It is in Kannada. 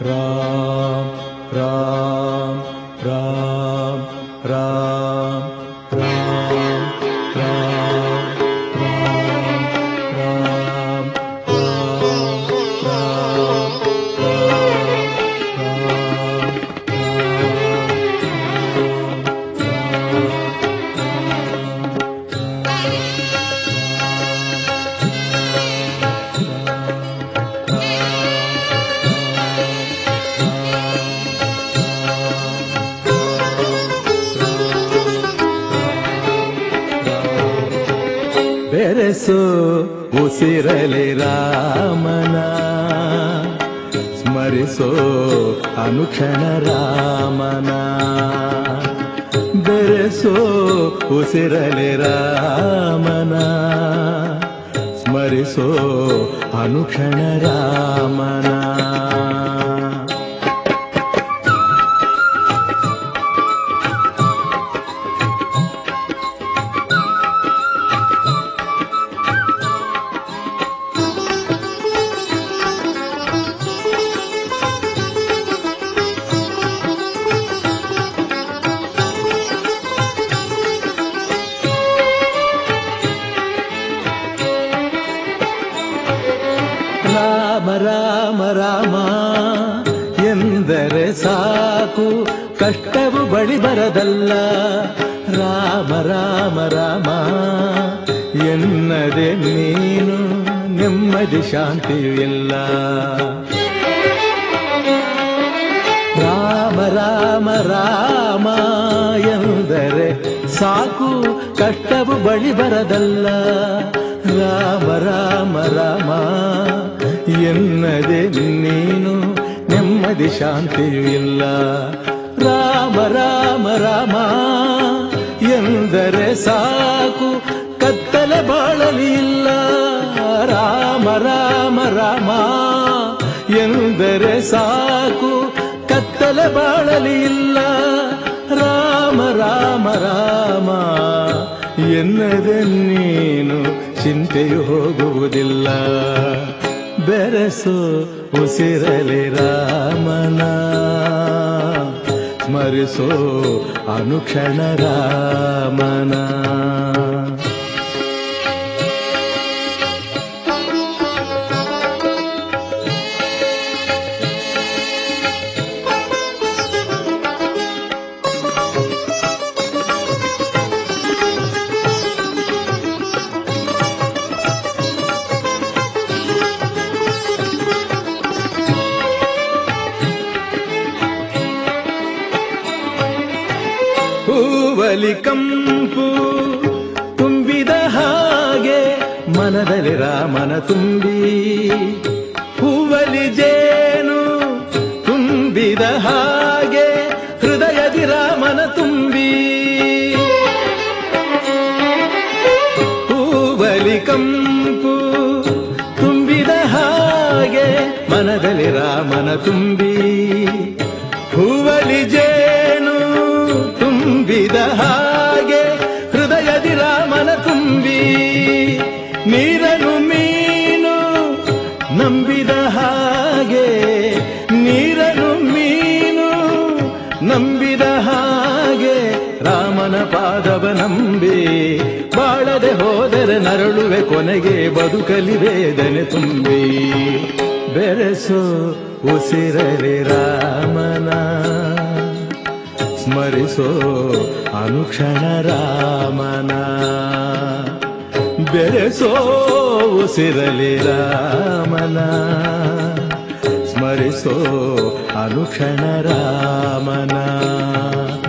ರಾಮ್ ರಾಮ್ ರಾಮ್ ರಾಮ್ ರಾಮ್ ರಾಮ್ ರಾಮ್ ಬೆರೆಸೋ ಉಸಿರಲಿ ರಾಮನ ಸ್ಮರಿಸೋ ಅನುಕ್ಷಣ ರಾಮನ ಬೆರೆಸೋ ಉಸಿರಲಿ ರಾಮನ ಸ್ಮರಿಸೋ ಅನುಕ್ಷಣ ರಾಮನ ರಾಮ ರಾಮ ರಾಮ ಎಂದರೆ ಸಾಕು, ಕಷ್ಟವು ಬಳಿ ಬರದಲ್ಲ. ರಾಮ ರಾಮ ರಾಮ ಎನ್ನದೆ ನೀನು ನೆಮ್ಮದಿ ಶಾಂತಿಯೂ ಇಲ್ಲ. ರಾಮ ರಾಮ ರಾಮ ಎಂದರೆ ಸಾಕು, ಕಷ್ಟವು ಬಳಿ ಬರದಲ್ಲ. ರಾಮ ರಾಮ ರಾಮ ಎನ್ನದೆ ನೀನು ನೆಮ್ಮದಿ ಶಾಂತಿಯೂ ಇಲ್ಲ. ರಾಮ ರಾಮ ರಾಮ ಎಂದರೆ ಸಾಕು, ಕತ್ತಲ ಬಾಳಲಿ ಇಲ್ಲ. ರಾಮ ರಾಮ ರಾಮ ಎಂದರೆ ಸಾಕು, ಕತ್ತಲ ಬಾಳಲಿ ಇಲ್ಲ. ರಾಮ ರಾಮ ರಾಮ ಎನ್ನದೆ ನೀನು ಚಿಂತೆಯು ಹೋಗುವುದಿಲ್ಲ. ಬೆರೆಸು ಉಸಿರಲಿ ರಾಮನ ಸ್ಮರಿಸೋ ಅನುಕ್ಷಣ ರಾಮನ. ಹೂವಲಿ ಕಂಪು ತುಂಬಿದ ಹಾಗೆ ಮನದಲ್ಲಿ ರಾಮನ ತುಂಬಿ, ಹೂವಲಿ ಜೇನು ತುಂಬಿದ ಹಾಗೆ ಹೃದಯದಿ ರಾಮನ ತುಂಬಿ. ಹೂವಲಿ ಕಂಪು ತುಂಬಿದ ಹಾಗೆ ಮನದಲ್ಲಿ ರಾಮನ ತುಂಬಿ, ಹೂವಲಿ ಜೇನು ತುಂಬಿದ ಹಾಗೆ ಹೃದಯದಿ ರಾಮನ ತುಂಬಿ. ನೀರನು ಮೀನು ನಂಬಿದ ಹಾಗೆ, ನೀರನು ಮೀನು ನಂಬಿದ ಹಾಗೆ ರಾಮನ ಪಾದವ ನಂಬಿ. ಬಾಳದೆ ಹೋದರೆ ನರಳುವೆ ಕೊನೆಗೆ ಬದುಕಲಿ ವೇದನೆ ತುಂಬಿ. ಬೆರೆಸೋ ಉಸಿರಲಿ ರಾಮನ ಸ್ಮರಿಸೋ ಅನುಕ್ಷಣ ರಾಮನ. ಬೆರೆಸೋ ಉಸಿರಲಿ ರಾಮನ ಸ್ಮರಿಸೋ ಅನುಕ್ಷಣ ರಾಮನ.